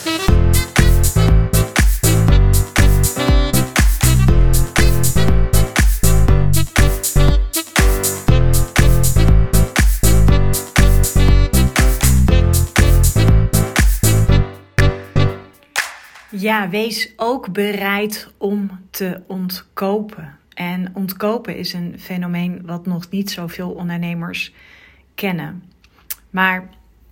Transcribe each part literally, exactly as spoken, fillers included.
Ja, wees ook bereid om te ontkopen. En ontkopen is een fenomeen wat nog niet zoveel ondernemers kennen. Maar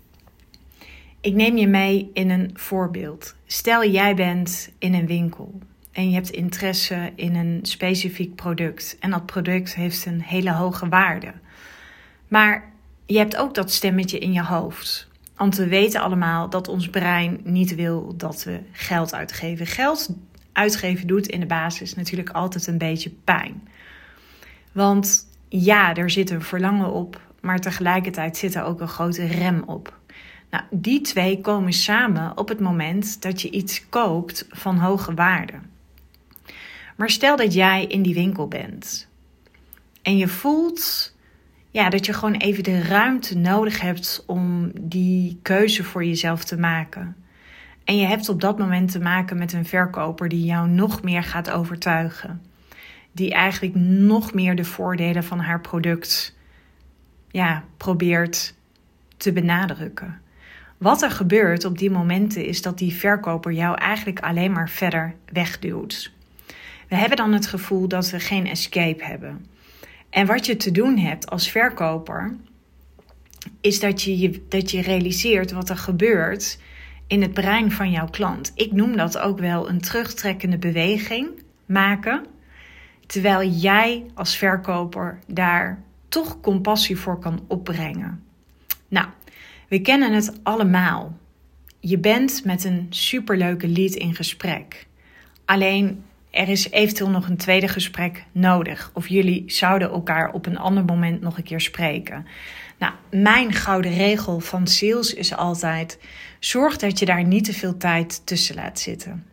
ik neem je mee in een voorbeeld. Stel jij bent in een winkel en je hebt interesse in een specifiek product. En dat product heeft een hele hoge waarde. Maar je hebt ook dat stemmetje in je hoofd. Want we weten allemaal dat ons brein niet wil dat we geld uitgeven. Geld uitgeven doet in de basis natuurlijk altijd een beetje pijn. Want ja, er zit een verlangen op, maar tegelijkertijd zit er ook een grote rem op. Nou, die twee komen samen op het moment dat je iets koopt van hoge waarde. Maar stel dat jij in die winkel bent en je voelt ja, dat je gewoon even de ruimte nodig hebt om die keuze voor jezelf te maken. En je hebt op dat moment te maken met een verkoper die jou nog meer gaat overtuigen. Die eigenlijk nog meer de voordelen van haar product ja, probeert te benadrukken. Wat er gebeurt op die momenten is dat die verkoper jou eigenlijk alleen maar verder wegduwt. We hebben dan het gevoel dat we geen escape hebben. En wat je te doen hebt als verkoper is dat je, dat je realiseert wat er gebeurt in het brein van jouw klant. Ik noem dat ook wel een terugtrekkende beweging maken, terwijl jij als verkoper daar toch compassie voor kan opbrengen. Nou, we kennen het allemaal. Je bent met een superleuke lead in gesprek. Alleen er is eventueel nog een tweede gesprek nodig. Of jullie zouden elkaar op een ander moment nog een keer spreken. Nou, mijn gouden regel van sales is altijd: zorg dat je daar niet te veel tijd tussen laat zitten.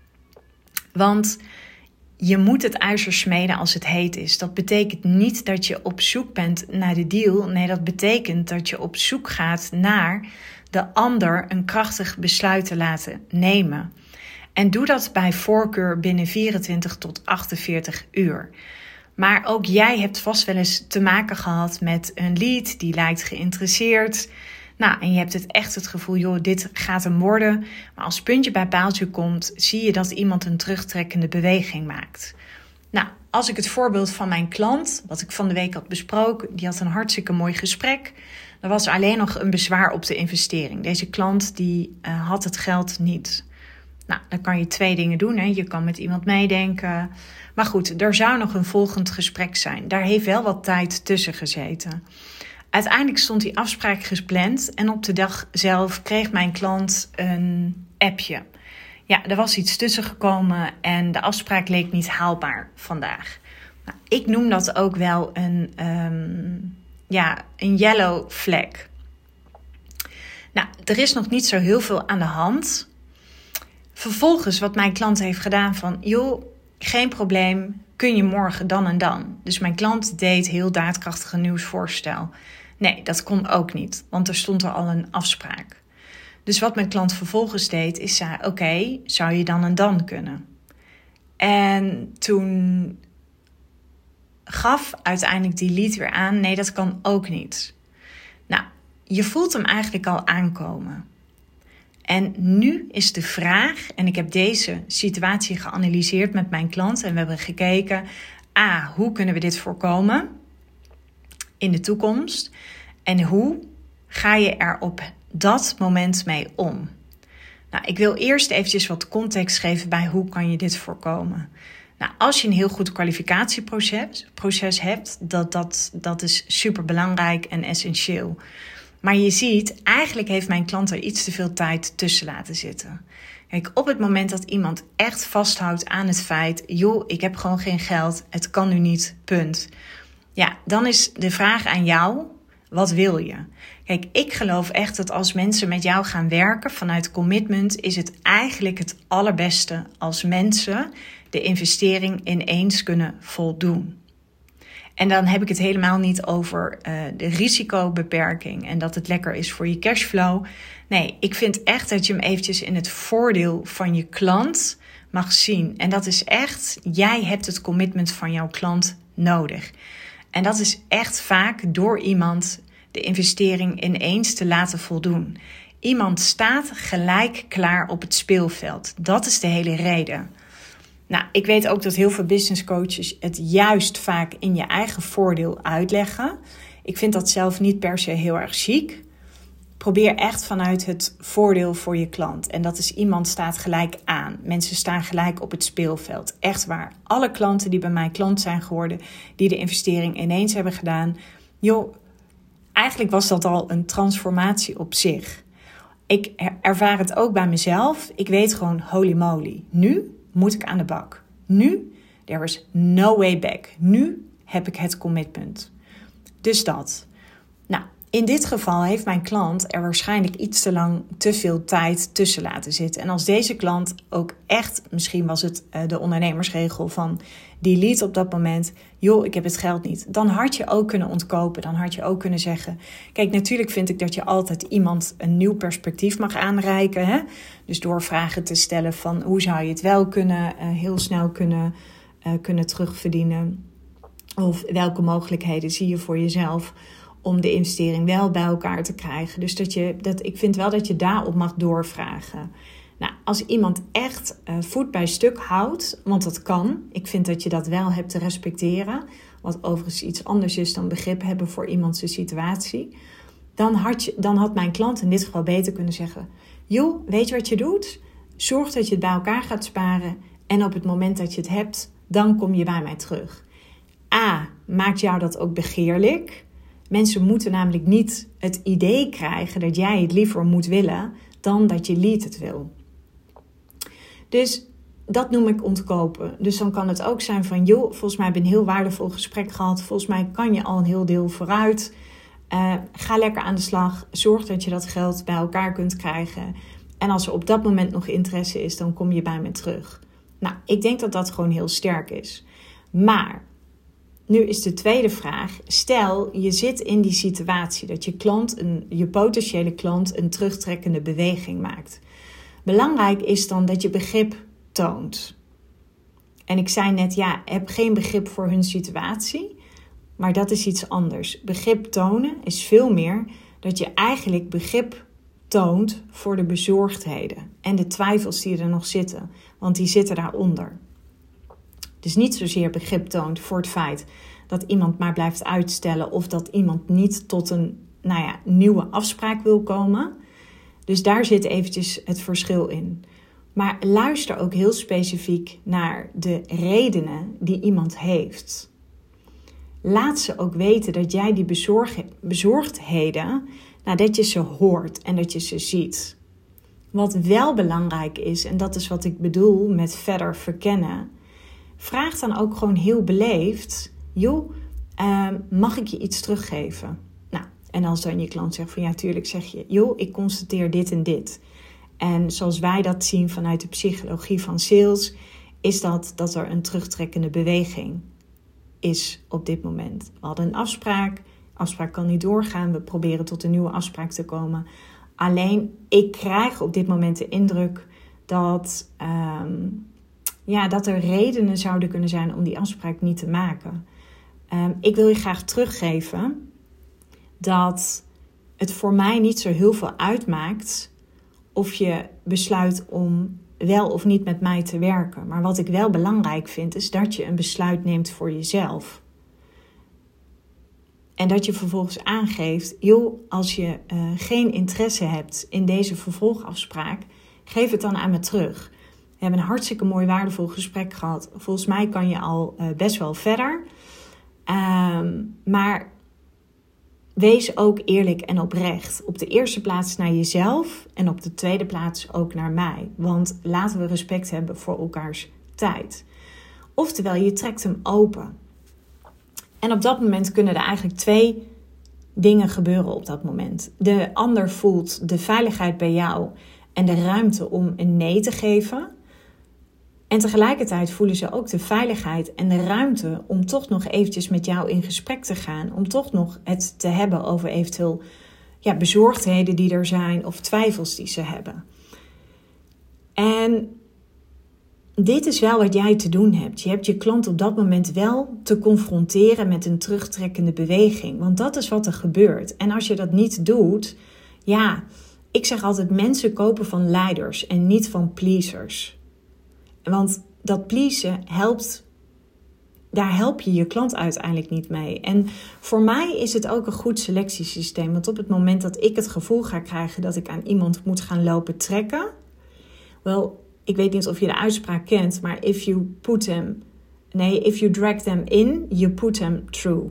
Want je moet het ijzer smeden als het heet is. Dat betekent niet dat je op zoek bent naar de deal. Nee, dat betekent dat je op zoek gaat naar de ander een krachtig besluit te laten nemen. En doe dat bij voorkeur binnen vierentwintig tot achtenveertig uur. Maar ook jij hebt vast wel eens te maken gehad met een lead die lijkt geïnteresseerd. Nou, en je hebt het echt het gevoel, joh, dit gaat hem worden. Maar als puntje bij paaltje komt, zie je dat iemand een terugtrekkende beweging maakt. Nou, als ik het voorbeeld van mijn klant, wat ik van de week had besproken, die had een hartstikke mooi gesprek. Er was alleen nog een bezwaar op de investering. Deze klant die uh, had het geld niet. Nou, dan kan je twee dingen doen. Hè. Je kan met iemand meedenken. Maar goed, er zou nog een volgend gesprek zijn. Daar heeft wel wat tijd tussen gezeten. Uiteindelijk stond die afspraak gepland. En op de dag zelf kreeg mijn klant een appje. Ja, er was iets tussen gekomen en de afspraak leek niet haalbaar vandaag. Nou, ik noem dat ook wel een, um, ja, een yellow flag. Nou, er is nog niet zo heel veel aan de hand. Vervolgens wat mijn klant heeft gedaan van, joh, geen probleem, kun je morgen dan en dan. Dus mijn klant deed heel daadkrachtig een nieuwsvoorstel. Nee, dat kon ook niet, want er stond er al een afspraak. Dus wat mijn klant vervolgens deed, is zei, oké, okay, zou je dan en dan kunnen? En toen gaf uiteindelijk die lead weer aan, nee, dat kan ook niet. Nou, je voelt hem eigenlijk al aankomen. En nu is de vraag, en ik heb deze situatie geanalyseerd met mijn klant en we hebben gekeken, A, hoe kunnen we dit voorkomen in de toekomst? En hoe ga je er op dat moment mee om? Nou, ik wil eerst eventjes wat context geven bij hoe kan je dit voorkomen. Nou, als je een heel goed kwalificatieproces proces hebt, dat, dat, dat is super belangrijk en essentieel. Maar je ziet, eigenlijk heeft mijn klant er iets te veel tijd tussen laten zitten. Kijk, op het moment dat iemand echt vasthoudt aan het feit, joh, ik heb gewoon geen geld, het kan nu niet, punt. Ja, dan is de vraag aan jou, wat wil je? Kijk, ik geloof echt dat als mensen met jou gaan werken vanuit commitment, is het eigenlijk het allerbeste als mensen de investering ineens kunnen voldoen. En dan heb ik het helemaal niet over uh, de risicobeperking en dat het lekker is voor je cashflow. Nee, ik vind echt dat je hem eventjes in het voordeel van je klant mag zien. En dat is echt, jij hebt het commitment van jouw klant nodig. En dat is echt vaak door iemand de investering ineens te laten voldoen. Iemand staat gelijk klaar op het speelveld. Dat is de hele reden. Nou, ik weet ook dat heel veel business coaches het juist vaak in je eigen voordeel uitleggen. Ik vind dat zelf niet per se heel erg chic. Probeer echt vanuit het voordeel voor je klant. En dat is iemand staat gelijk aan. Mensen staan gelijk op het speelveld. Echt waar. Alle klanten die bij mij klant zijn geworden, die de investering ineens hebben gedaan. Joh, eigenlijk was dat al een transformatie op zich. Ik ervaar het ook bij mezelf. Ik weet gewoon, holy moly. Nu moet ik aan de bak. Nu, there is no way back. Nu heb ik het commitment. Dus dat. Nou, in dit geval heeft mijn klant er waarschijnlijk iets te lang te veel tijd tussen laten zitten. En als deze klant ook echt, misschien was het uh, de ondernemersregel van die liet op dat moment, joh, ik heb het geld niet. Dan had je ook kunnen ontkopen. Dan had je ook kunnen zeggen, kijk, natuurlijk vind ik dat je altijd iemand een nieuw perspectief mag aanreiken. Hè? Dus door vragen te stellen van hoe zou je het wel kunnen, uh, heel snel kunnen, uh, kunnen terugverdienen. Of welke mogelijkheden zie je voor jezelf om de investering wel bij elkaar te krijgen. Dus dat je, dat, ik vind wel dat je daarop mag doorvragen. Nou, als iemand echt uh, voet bij stuk houdt, want dat kan. Ik vind dat je dat wel hebt te respecteren. Wat overigens iets anders is dan begrip hebben voor iemands situatie. Dan had, je, dan had mijn klant in dit geval beter kunnen zeggen, joh, weet je wat je doet? Zorg dat je het bij elkaar gaat sparen. En op het moment dat je het hebt, dan kom je bij mij terug. A, maakt jou dat ook begeerlijk? Mensen moeten namelijk niet het idee krijgen dat jij het liever moet willen dan dat je lead het wil. Dus dat noem ik ontkopen. Dus dan kan het ook zijn van, joh, volgens mij heb je een heel waardevol gesprek gehad. Volgens mij kan je al een heel deel vooruit. Uh, ga lekker aan de slag. Zorg dat je dat geld bij elkaar kunt krijgen. En als er op dat moment nog interesse is, dan kom je bij me terug. Nou, ik denk dat dat gewoon heel sterk is. Maar nu is de tweede vraag. Stel, je zit in die situatie dat je klant, een, je potentiële klant een terugtrekkende beweging maakt. Belangrijk is dan dat je begrip toont. En ik zei net, ja, heb geen begrip voor hun situatie. Maar dat is iets anders. Begrip tonen is veel meer dat je eigenlijk begrip toont voor de bezorgdheden. En de twijfels die er nog zitten. Want die zitten daaronder. Dus niet zozeer begrip toont voor het feit dat iemand maar blijft uitstellen. Of dat iemand niet tot een nou ja, nieuwe afspraak wil komen. Dus daar zit eventjes het verschil in. Maar luister ook heel specifiek naar de redenen die iemand heeft. Laat ze ook weten dat jij die bezorg, bezorgdheden, nou, dat je ze hoort en dat je ze ziet. Wat wel belangrijk is, en dat is wat ik bedoel met verder verkennen. Vraag dan ook gewoon heel beleefd, joh, uh, mag ik je iets teruggeven? Nou, en als dan je klant zegt van ja, tuurlijk, zeg je, joh, ik constateer dit en dit. En zoals wij dat zien vanuit de psychologie van sales, is dat dat er een terugtrekkende beweging is op dit moment. We hadden een afspraak, afspraak kan niet doorgaan, we proberen tot een nieuwe afspraak te komen. Alleen, ik krijg op dit moment de indruk dat, um, ja, dat er redenen zouden kunnen zijn om die afspraak niet te maken. Um, ik wil je graag teruggeven dat het voor mij niet zo heel veel uitmaakt of je besluit om wel of niet met mij te werken. Maar wat ik wel belangrijk vind, is dat je een besluit neemt voor jezelf. En dat je vervolgens aangeeft, joh, als je uh, geen interesse hebt in deze vervolgafspraak, geef het dan aan me terug. We hebben een hartstikke mooi waardevol gesprek gehad. Volgens mij kan je al uh, best wel verder. Um, maar wees ook eerlijk en oprecht. Op de eerste plaats naar jezelf en op de tweede plaats ook naar mij. Want laten we respect hebben voor elkaars tijd. Oftewel, je trekt hem open. En op dat moment kunnen er eigenlijk twee dingen gebeuren op dat moment. De ander voelt de veiligheid bij jou en de ruimte om een nee te geven. En tegelijkertijd voelen ze ook de veiligheid en de ruimte om toch nog eventjes met jou in gesprek te gaan. Om toch nog het te hebben over eventueel ja, bezorgdheden die er zijn of twijfels die ze hebben. En dit is wel wat jij te doen hebt. Je hebt je klant op dat moment wel te confronteren met een terugtrekkende beweging. Want dat is wat er gebeurt. En als je dat niet doet, ja, ik zeg altijd mensen kopen van leiders en niet van pleasers. Want dat pleasen helpt, daar help je je klant uiteindelijk niet mee. En voor mij is het ook een goed selectiesysteem. Want op het moment dat ik het gevoel ga krijgen dat ik aan iemand moet gaan lopen trekken. Wel, ik weet niet of je de uitspraak kent, maar if you put them, nee, if you drag them in, you put them through.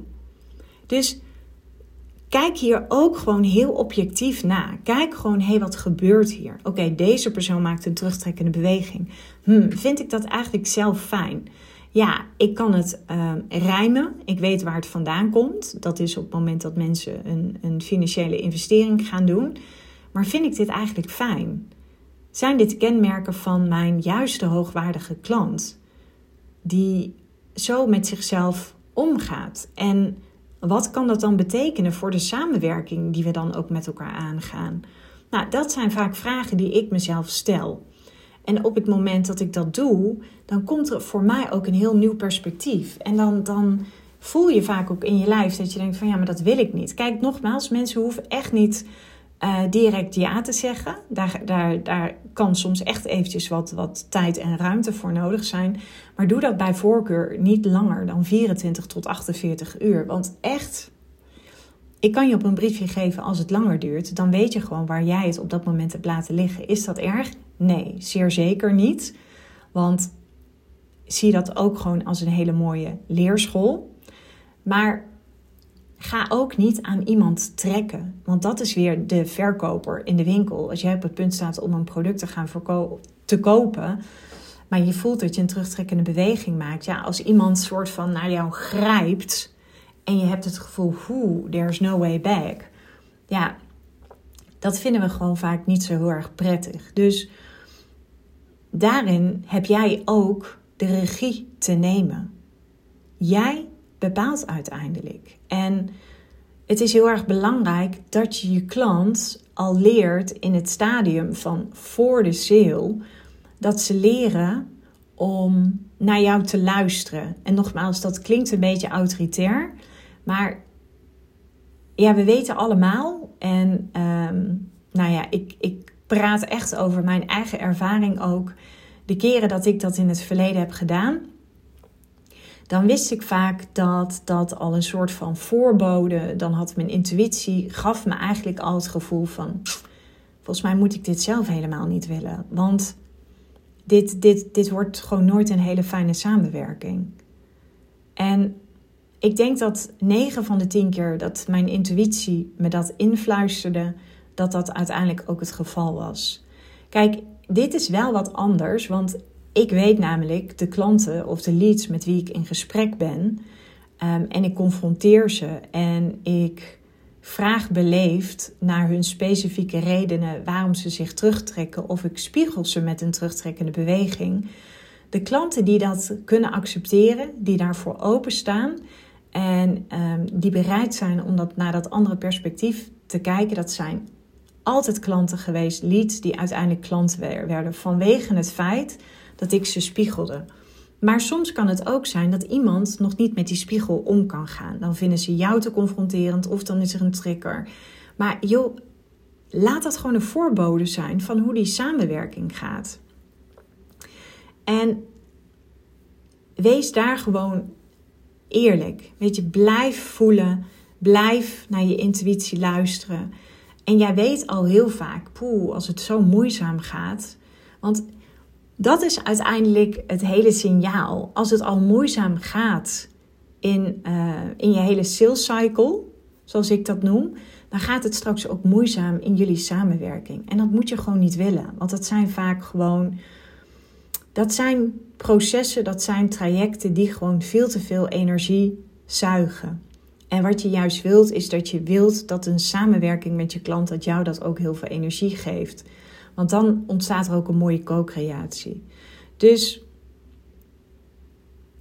Dus kijk hier ook gewoon heel objectief na. Kijk gewoon, hé, hey, wat gebeurt hier? Oké, okay, deze persoon maakt een terugtrekkende beweging. Hm, vind ik dat eigenlijk zelf fijn? Ja, ik kan het uh, rijmen. Ik weet waar het vandaan komt. Dat is op het moment dat mensen een, een financiële investering gaan doen. Maar vind ik dit eigenlijk fijn? Zijn dit kenmerken van mijn juiste hoogwaardige klant? Die zo met zichzelf omgaat. En wat kan dat dan betekenen voor de samenwerking die we dan ook met elkaar aangaan? Nou, dat zijn vaak vragen die ik mezelf stel. En op het moment dat ik dat doe, dan komt er voor mij ook een heel nieuw perspectief. En dan, dan voel je vaak ook in je lijf dat je denkt van ja, maar dat wil ik niet. Kijk, nogmaals, mensen hoeven echt niet uh, direct ja te zeggen. Daar, daar, daar kan soms echt eventjes wat, wat tijd en ruimte voor nodig zijn. Maar doe dat bij voorkeur niet langer dan vierentwintig tot achtenveertig uur. Want echt, ik kan je op een briefje geven als het langer duurt. Dan weet je gewoon waar jij het op dat moment hebt laten liggen. Is dat erg? Nee, zeer zeker niet. Want zie dat ook gewoon als een hele mooie leerschool. Maar ga ook niet aan iemand trekken. Want dat is weer de verkoper in de winkel. Als jij op het punt staat om een product te gaan verko- te kopen, maar je voelt dat je een terugtrekkende beweging maakt. Ja, als iemand soort van naar jou grijpt en je hebt het gevoel, hoe, there's no way back. Ja, dat vinden we gewoon vaak niet zo heel erg prettig. Dus daarin heb jij ook de regie te nemen. Jij bepaalt uiteindelijk. En het is heel erg belangrijk dat je je klant al leert in het stadium van voor de sale, dat ze leren om naar jou te luisteren. En nogmaals, dat klinkt een beetje autoritair, maar ja, we weten allemaal, en um, nou ja, ik, ik praat echt over mijn eigen ervaring ook. De keren dat ik dat in het verleden heb gedaan, dan wist ik vaak dat dat al een soort van voorbode, dan had mijn intuïtie, gaf me eigenlijk al het gevoel van, volgens mij moet ik dit zelf helemaal niet willen. Want dit, dit, dit wordt gewoon nooit een hele fijne samenwerking. En ik denk dat negen van de tien keer dat mijn intuïtie me dat influisterde, dat dat uiteindelijk ook het geval was. Kijk, dit is wel wat anders, want ik weet namelijk de klanten of de leads met wie ik in gesprek ben. Um, en ik confronteer ze en ik vraag beleefd naar hun specifieke redenen waarom ze zich terugtrekken. Of ik spiegel ze met een terugtrekkende beweging. De klanten die dat kunnen accepteren, die daarvoor openstaan en um, die bereid zijn om dat naar dat andere perspectief te kijken, dat zijn altijd klanten geweest, leads die uiteindelijk klant werden vanwege het feit dat ik ze spiegelde. Maar soms kan het ook zijn dat iemand nog niet met die spiegel om kan gaan. Dan vinden ze jou te confronterend of dan is er een trigger. Maar joh, laat dat gewoon een voorbode zijn van hoe die samenwerking gaat. En wees daar gewoon eerlijk. Weet je, blijf voelen. Blijf naar je intuïtie luisteren. En jij weet al heel vaak, poeh, als het zo moeizaam gaat. Want dat is uiteindelijk het hele signaal. Als het al moeizaam gaat in, uh, in je hele sales cycle, zoals ik dat noem, dan gaat het straks ook moeizaam in jullie samenwerking. En dat moet je gewoon niet willen. Want dat zijn vaak gewoon, dat zijn processen, dat zijn trajecten die gewoon veel te veel energie zuigen. En wat je juist wilt, is dat je wilt dat een samenwerking met je klant, dat jou dat ook heel veel energie geeft. Want dan ontstaat er ook een mooie co-creatie. Dus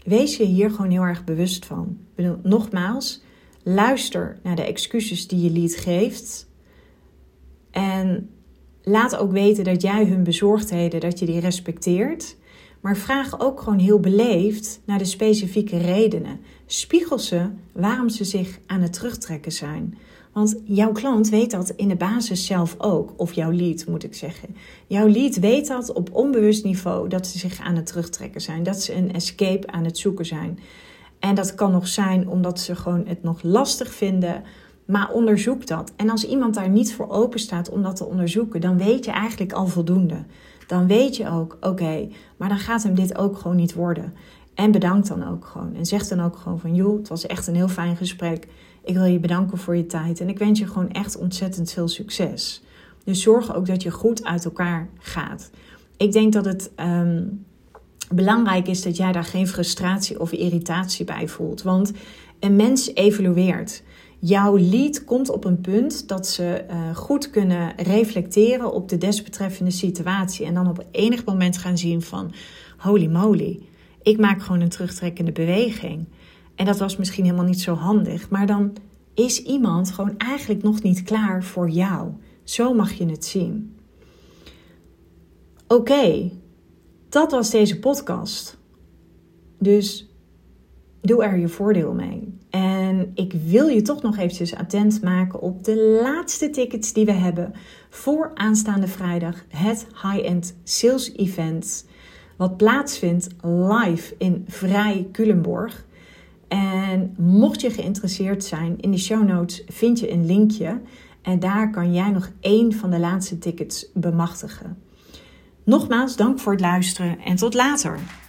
wees je hier gewoon heel erg bewust van. Ik bedoel, nogmaals, luister naar de excuses die je lead geeft. En laat ook weten dat jij hun bezorgdheden, dat je die respecteert. Maar vraag ook gewoon heel beleefd naar de specifieke redenen. Spiegel ze waarom ze zich aan het terugtrekken zijn. Want jouw klant weet dat in de basis zelf ook. Of jouw lead, moet ik zeggen. Jouw lead weet dat op onbewust niveau dat ze zich aan het terugtrekken zijn. Dat ze een escape aan het zoeken zijn. En dat kan nog zijn omdat ze gewoon het nog lastig vinden. Maar onderzoek dat. En als iemand daar niet voor open staat om dat te onderzoeken, dan weet je eigenlijk al voldoende. Dan weet je ook, oké, okay, maar dan gaat hem dit ook gewoon niet worden. En bedank dan ook gewoon. En zeg dan ook gewoon van, joh, het was echt een heel fijn gesprek. Ik wil je bedanken voor je tijd. En ik wens je gewoon echt ontzettend veel succes. Dus zorg ook dat je goed uit elkaar gaat. Ik denk dat het um, belangrijk is dat jij daar geen frustratie of irritatie bij voelt. Want een mens evolueert. Jouw lead komt op een punt dat ze uh, goed kunnen reflecteren op de desbetreffende situatie. En dan op enig moment gaan zien van, holy moly, ik maak gewoon een terugtrekkende beweging. En dat was misschien helemaal niet zo handig. Maar dan is iemand gewoon eigenlijk nog niet klaar voor jou. Zo mag je het zien. Oké, okay, dat was deze podcast. Dus doe er je voordeel mee. En ik wil je toch nog eventjes attent maken op de laatste tickets die we hebben voor aanstaande vrijdag. Het High-End Sales Event. Wat plaatsvindt live in Vrij Culemborg. En mocht je geïnteresseerd zijn, in de show notes vind je een linkje. En daar kan jij nog één van de laatste tickets bemachtigen. Nogmaals, dank voor het luisteren en tot later.